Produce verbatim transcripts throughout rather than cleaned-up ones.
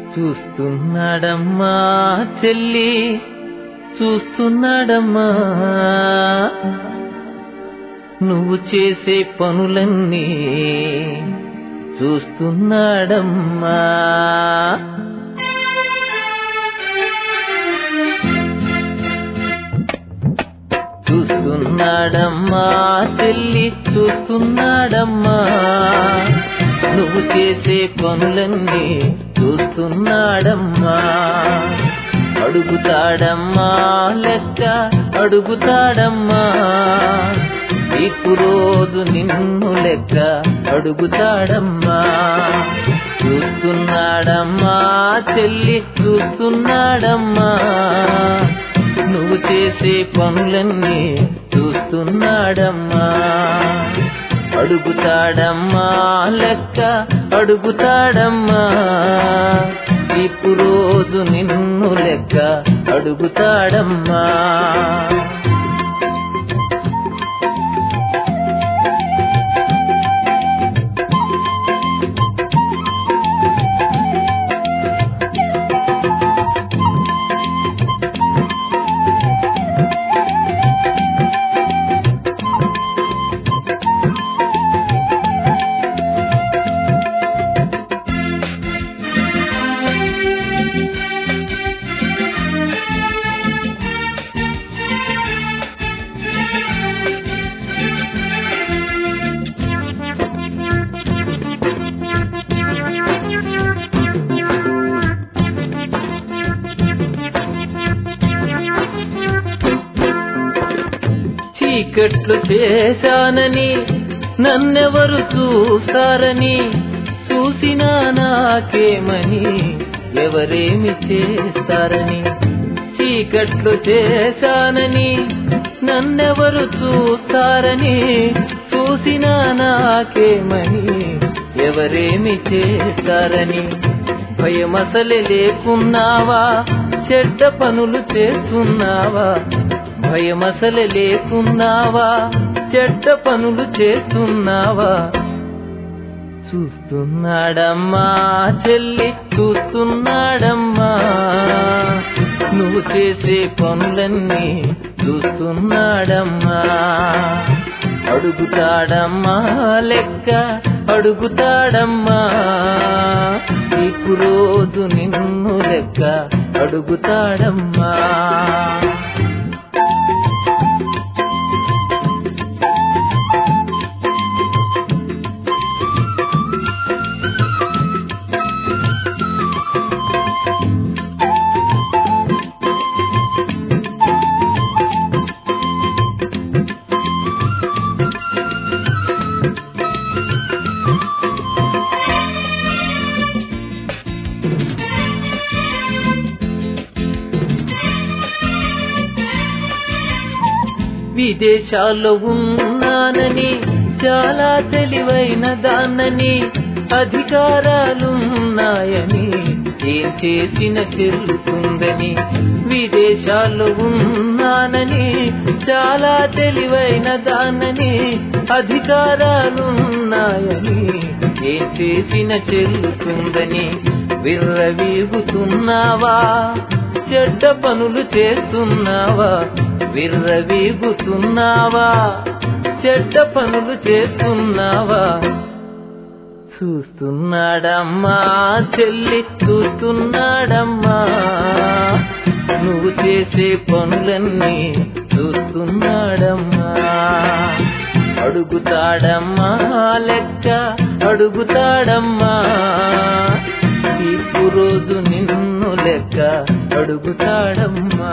చూస్తున్నాడమ్మా చెల్లి చూస్తున్నాడమ్మా నువ్వు చేసే పనులన్నీ చూస్తున్నాడమ్మా చూస్తున్నాడమ్మా చెల్లి చూస్తున్నాడమ్మా నువ్వు చేసే పనులన్నీ చూస్తున్నాడమ్మా అడుగుతాడమ్మా లెక్క అడుగుతాడమ్మా నీకు రోజు నిన్ను లెక్క అడుగుతాడమ్మా చూస్తున్నాడమ్మా చెల్లి చూస్తున్నాడమ్మా నువ్వు చేసే పనులన్నీ చూస్తున్నాడమ్మా అడుగుతాడమ్మా లెక్క అడుగుతాడమ్మా నీకు రోజు నిన్ను లెక్క అడుగుతాడమ్మా చీకట్లు చేశానని నన్నెవరు చూస్తారని చూసినా నాకేమని ఎవరేమి చేస్తారని చీకట్లు చేశానని నన్నెవరు చూస్తారని చూసినా నాకేమని ఎవరేమి చేస్తారని భయమసలే లేకున్నావా చెడ్డ పనులు చేస్తున్నావా భయమసలే లేకున్నావా చెడ్డ పనులు చేస్తున్నావా చూస్తున్నాడమ్మా చెల్లి చూస్తున్నాడమ్మా నువ్వు చేసే పనులన్నీ చూస్తున్నాడమ్మా అడుగుతాడమ్మా లెక్క అడుగుతాడమ్మా నీకు రోజు నిన్ను లెక్క అడుగుతాడమ్మా విదేశాల్లో ఉన్నానని చాలా తెలివైన దాన్నని అధికారాలున్నాయని ఏం చేసిన చెల్లుతుందని విదేశాల్లో ఉన్నానని చాలా తెలివైన దాన్నని అధికారాలున్నాయని ఏం చేసిన చెల్లుతుందని విర్రవీగుతున్నావా చెడ్డ పనులు చేస్తున్నావా విర్రవీగుతున్నావా చెడ్డ పనులు చేస్తున్నావా చూస్తున్నాడమ్మా చెల్లి చూస్తున్నాడమ్మా నువ్వు చేసే పనులన్నీ చూస్తున్నాడమ్మా అడుగుతాడమ్మా లెక్క అడుగుతాడమ్మా నీకు రోజు నిన్ను లెక్క అడుగుతాడమ్మా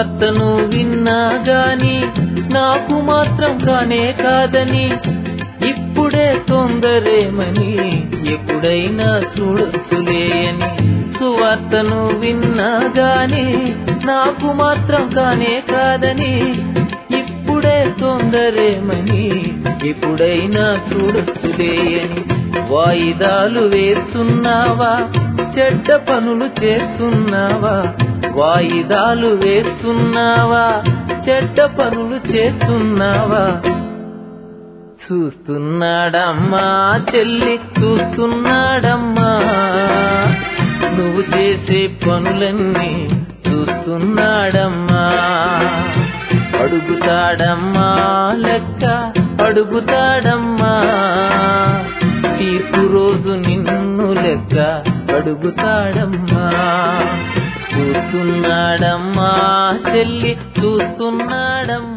సువార్తను విన్నా గాని నాకు మాత్రం కానే కాదని, ఇప్పుడే తొందరేమని ఎప్పుడైనా చూడొచ్చులే అని. సువార్తను విన్నా గాని నాకు మాత్రం కానే కాదని, ఇప్పుడే తొందరేమని ఎప్పుడైనా చూడొచ్చులే అని. వాయిదాలు వేస్తున్నావా, చెడ్డ పనులు చేస్తున్నావా? వాయిదాలు వేస్తున్నావా, చెడ్డ పనులు చేస్తున్నావా? చూస్తున్నాడమ్మా చెల్లి, చూస్తున్నాడమ్మా నువ్వు చేసే పనులన్నీ చూస్తున్నాడమ్మా. అడుగుతాడమ్మా లెక్క, అడుగుతాడమ్మా తీర్పు రోజు నిన్ను లెక్క అడుగుతాడమ్మా. చూస్తున్నాడమ్మా చెల్లి, చూస్తున్నాడమ్మా.